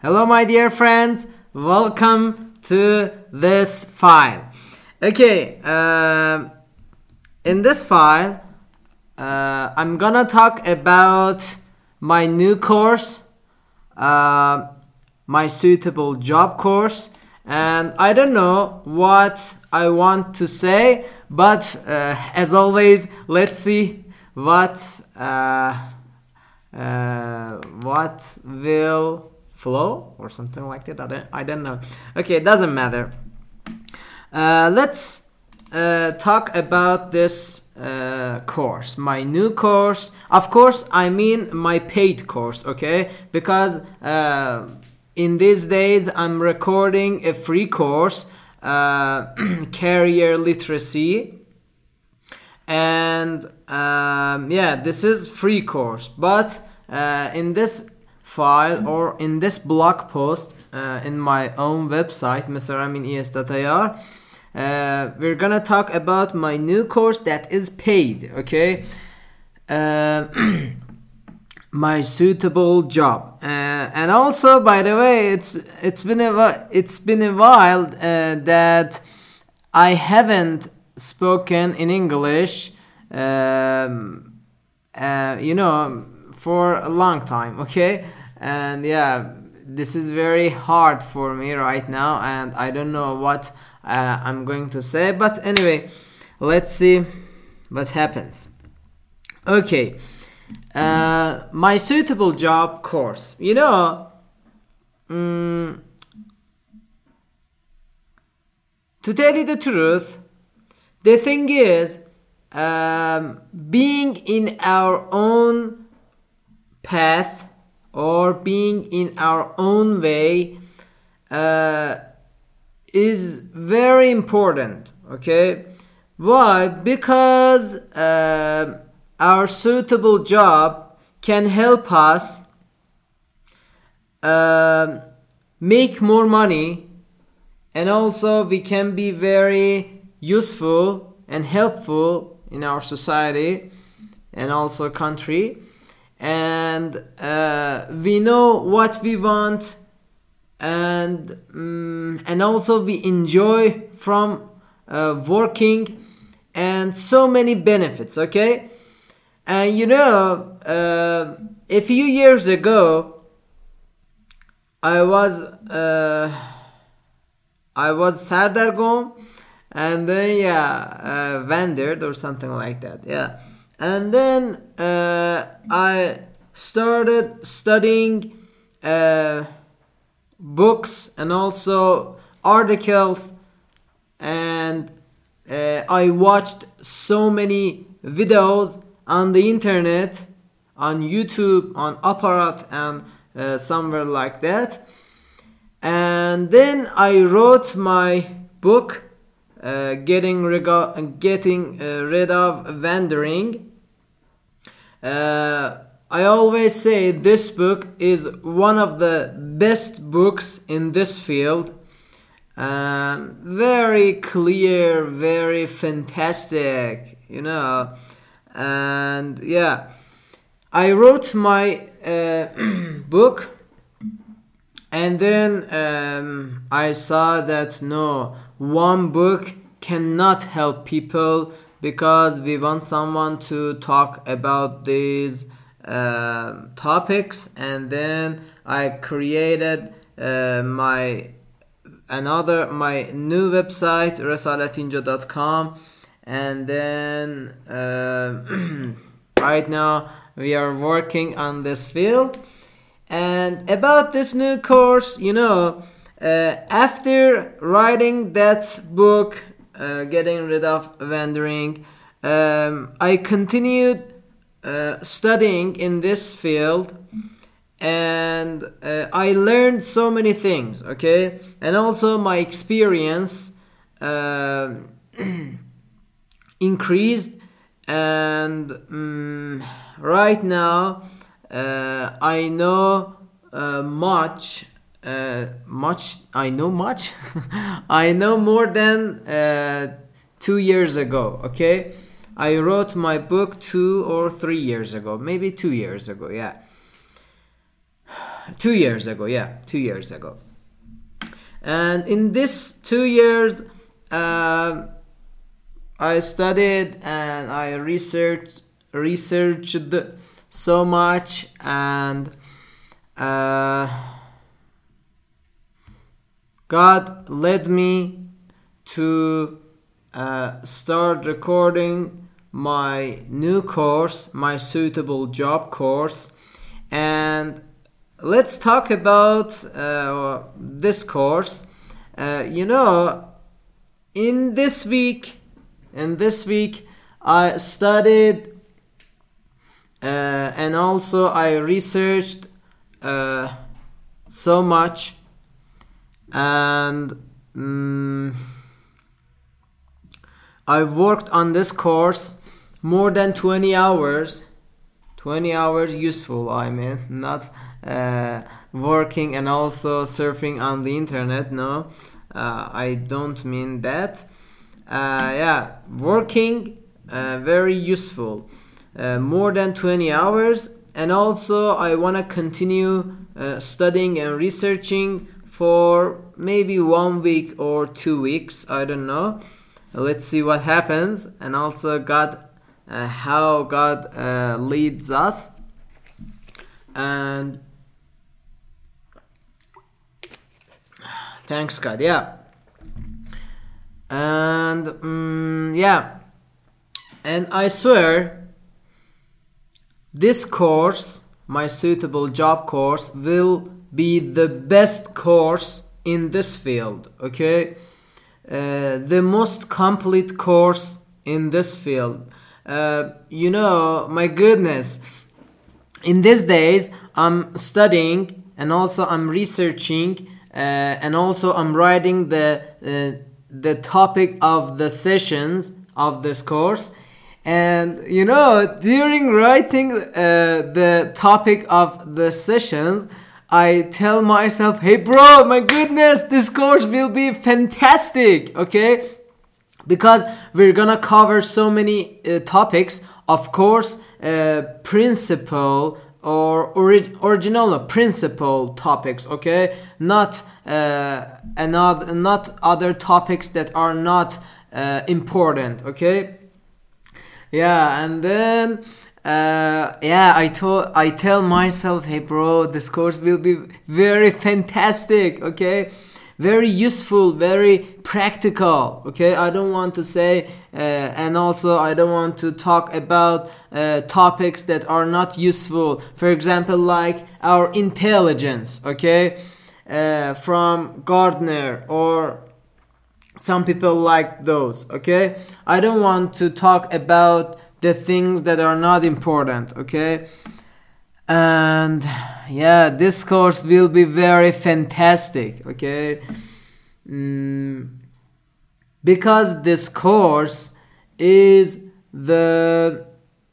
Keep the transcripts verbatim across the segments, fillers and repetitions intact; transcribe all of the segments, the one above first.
Hello, my dear friends. Welcome to this file. Okay, uh, in this file, uh, I'm gonna talk about my new course, uh, my suitable job course, and I don't know what I want to say, but uh, as always, let's see what uh, uh, what will flow or something like that. I don't, I don't know. Okay, it doesn't matter. Uh, let's uh, talk about this uh, course, my new course. Of course, I mean my paid course, okay? Because uh, in these days, I'm recording a free course, uh, Career Literacy. And um, yeah, this is free course. But uh, in this file or in this blog post uh, in my own website, mister amin e s dot i r, uh, we're gonna talk about my new course that is paid, okay? Uh, my suitable job, uh, and also, by the way, it's it's been a it's been a while uh, that I haven't spoken in English, um, uh, you know, for a long time, okay? And yeah, this is very hard for me right now, and I don't know what uh, I'm going to say, but anyway, let's see what happens. Okay, uh, my suitable job course. You know, um, to tell you the truth, the thing is, um, being in our own path or being in our own way uh, is very important, okay? Why? Because uh, our suitable job can help us uh, make more money, and also we can be very useful and helpful in our society and also country. And uh, we know what we want, and um, and also we enjoy from uh, working, and so many benefits, okay? And you know, uh, a few years ago, I was uh, I was Sardargom, and then yeah, uh, Vandered or something like that, yeah. And then uh, I started studying uh, books and also articles, and uh, I watched so many videos on the internet, on YouTube, on Apparat, and uh, somewhere like that. And then I wrote my book, Uh, getting rega- getting uh, rid of wandering. Uh, I always say this book is one of the best books in this field. Um, very clear, very fantastic, you know. And yeah, I wrote my uh, book, and then um, I saw that no, one book cannot help people, because we want someone to talk about these uh, topics. And then I created uh, my another my new website, resalatinja dot com, and then uh, right now we are working on this field. And about this new course, you know, Uh, after writing that book, uh, Getting Rid of Wandering, um, I continued uh, studying in this field, and uh, I learned so many things, okay? And also my experience uh, increased, and um, right now uh, I know uh, much Uh, much I know much I know more than uh, two years ago, okay? I wrote my book two or three years ago, maybe two years ago, yeah. two years ago. Yeah, two years ago. And in this two years, uh, I studied and I researched researched so much, and uh, God led me to uh, start recording my new course, my suitable job course. And let's talk about uh, this course. Uh, you know, in this week, in this week, I studied uh, and also I researched uh, so much, and um, I've worked on this course more than twenty hours. twenty hours useful, I mean, not uh, working and also surfing on the internet. No, uh, I don't mean that. Uh, yeah, working uh, very useful. Uh, more than twenty hours, and also I want to continue uh, studying and researching for maybe one week or two weeks. I don't know. Let's see what happens, and also God, uh, how God uh, leads us. And thanks God, yeah. And um, yeah, and I swear this course, my suitable job course, will be the best course in this field. Okay. Uh, the most complete course in this field. Uh, you know, my goodness, in these days I'm studying and also I'm researching uh, and also I'm writing the uh, the topic of the sessions of this course. And you know, during writing uh, the topic of the sessions, I tell myself, hey bro, my goodness, this course will be fantastic, okay? Because we're gonna cover so many uh, topics, of course, uh, principal or ori- original no, principal topics, okay? Not uh, another, not other topics that are not uh, important, okay? Yeah, and then Uh, yeah, I told, I tell myself, hey bro, this course will be very fantastic, okay? Very useful, very practical, okay? I don't want to say, uh, and also I don't want to talk about uh, topics that are not useful. For example, like our intelligence, okay? Uh, from Gardner, or some people like those, okay? I don't want to talk about the things that are not important, okay? And yeah, this course will be very fantastic, okay? Mm, because this course is the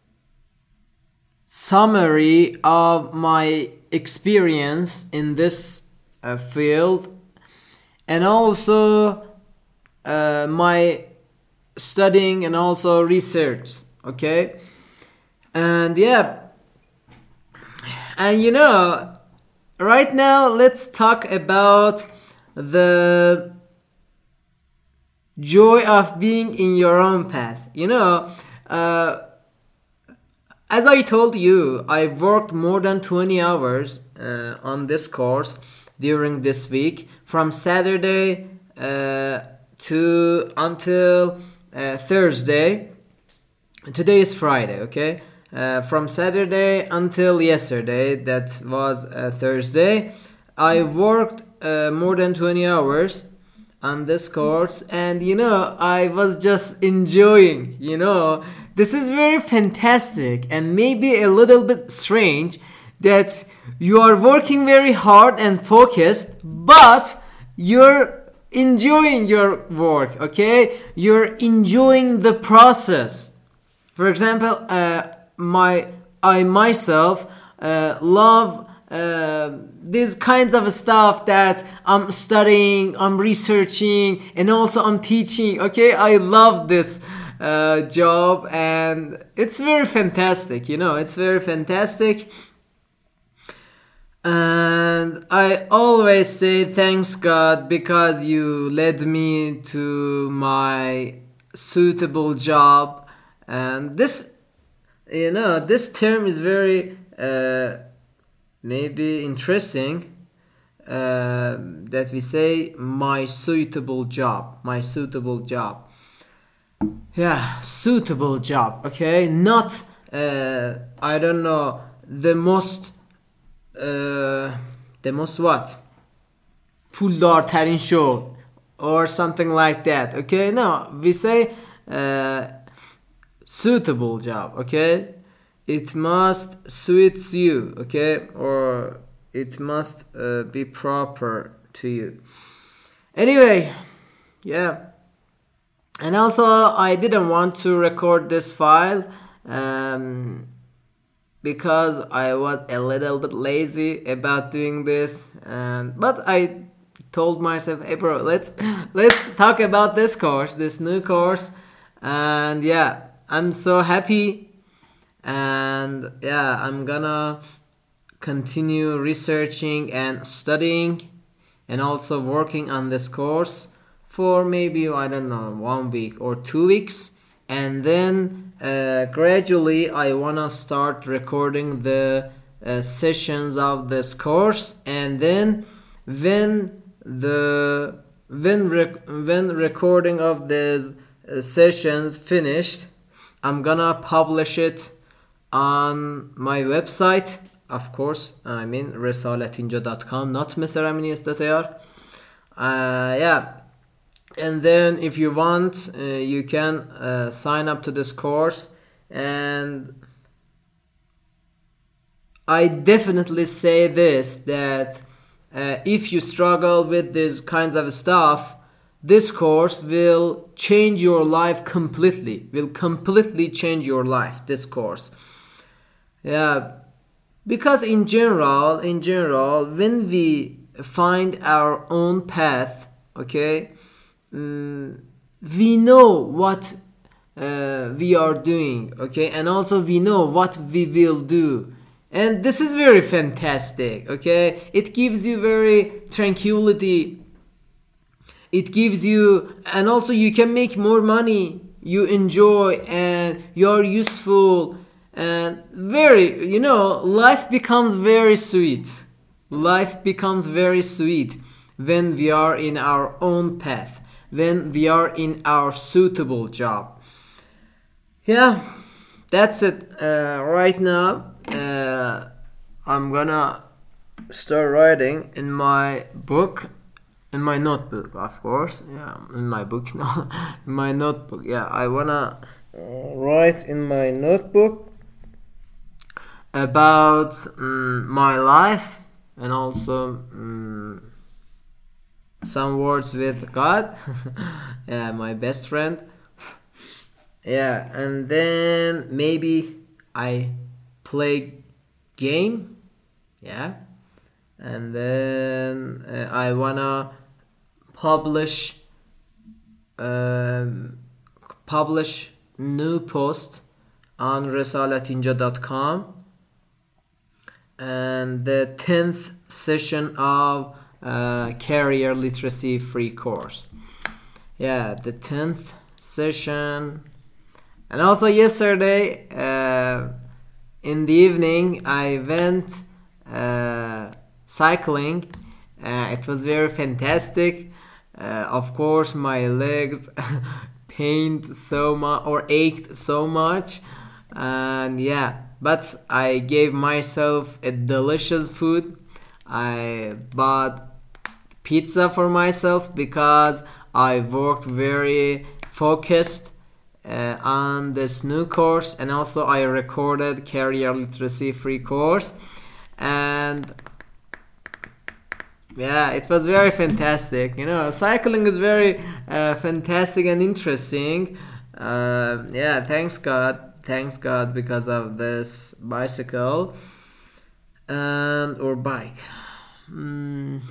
summary of my experience in this uh, field, and also uh, my studying and also research. Okay, and yeah, and you know, right now let's talk about the joy of being in your own path. You know, uh, as I told you, I worked more than twenty hours uh, on this course during this week, from Saturday uh, to until uh, Thursday. Today is Friday, okay? Uh, from Saturday until yesterday, that was uh, Thursday, I worked uh, more than twenty hours on this course, and you know, I was just enjoying, you know, this is very fantastic and maybe a little bit strange that you are working very hard and focused, but you're enjoying your work, okay? You're enjoying the process. For example, uh, my I myself uh, love uh, these kinds of stuff that I'm studying, I'm researching, and also I'm teaching. Okay, I love this uh, job, and it's very fantastic. You know, it's very fantastic. And I always say thanks God because you led me to my suitable job. And this, you know, this term is very uh, maybe interesting. Uh, that we say my suitable job, my suitable job. Yeah, suitable job. Okay, not uh, I don't know the most uh, the most what پولدارترین شغل or something like that. Okay, no, we say uh, suitable job. Okay, it must suits you. Okay, or it must uh, be proper to you. Anyway, yeah. And also, I didn't want to record this file um, because I was a little bit lazy about doing this. And but I told myself, "Hey, bro, let's let's talk about this course, this new course." And yeah, I'm so happy. And yeah, I'm gonna continue researching and studying, and also working on this course for maybe, I don't know, one week or two weeks. And then uh, gradually I want to start recording the uh, sessions of this course. And then when the when, rec- when recording of these uh, sessions finished, I'm gonna publish it on my website. Of course, I mean resalatinja dot com, not meseraminiyes.ar. Uh, yeah. And then if you want, uh, you can uh, sign up to this course. And I definitely say this, that uh, if you struggle with these kinds of stuff, this course will change your life completely, will completely change your life, this course. Yeah, because in general, in general, when we find our own path, okay, Mm, we know what uh, we are doing, okay, and also we know what we will do, and this is very fantastic. Okay, it gives you very tranquility, it gives you, and also you can make more money, you enjoy, and you are useful, and very, you know, life becomes very sweet. Life becomes very sweet when we are in our own path, when we are in our suitable job. Yeah, that's it. Uh, right now, uh, I'm gonna start writing in my book, in my notebook, of course. Yeah, in my book, no, in my notebook. Yeah, I wanna uh, write in my notebook about um, my life, and also um, some words with God. Yeah, my best friend. Yeah, and then maybe I play game. Yeah, and then uh, I wanna publish um, publish new post on resalatinja dot com, and the tenth session of Uh, career literacy free course. Yeah, the tenth session. And also yesterday uh, in the evening I went uh, cycling. Uh, it was very fantastic. Uh, of course my legs pained so much, or ached so much, and yeah, but I gave myself a delicious food. I bought pizza for myself because I worked very focused uh, on this new course, and also I recorded career literacy free course, and yeah, it was very fantastic. You know, cycling is very uh, fantastic and interesting. Uh, yeah, thanks God, thanks God because of this bicycle and or bike. Mm.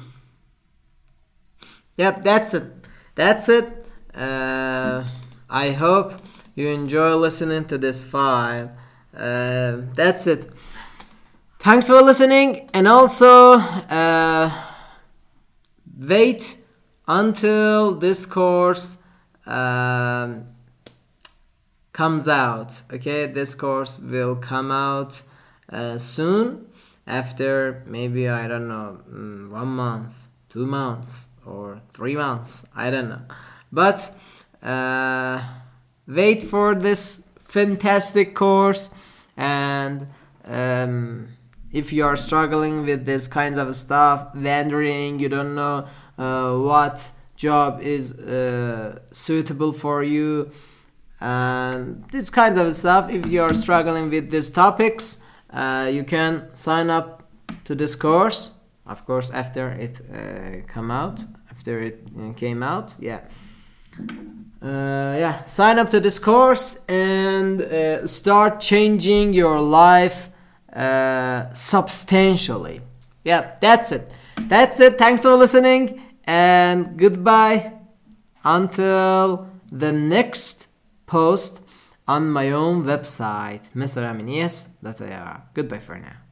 Yep, that's it. That's it. Uh, I hope you enjoy listening to this file. Uh, that's it. Thanks for listening, and also uh, wait until this course um, comes out. Okay, this course will come out uh, soon, after maybe, I don't know, one month, two months, or three months. I don't know, but uh, wait for this fantastic course. And um, if you are struggling with this kinds of stuff, wondering, you don't know uh, what job is uh, suitable for you, and this kinds of stuff, if you are struggling with these topics, uh, you can sign up to this course, of course, after it uh, come out, after it came out, yeah. Uh, yeah, sign up to this course and uh, start changing your life uh, substantially. Yeah, that's it. That's it. Thanks for listening, and goodbye until the next post on my own website, mister aminiyes dot i r. Goodbye for now.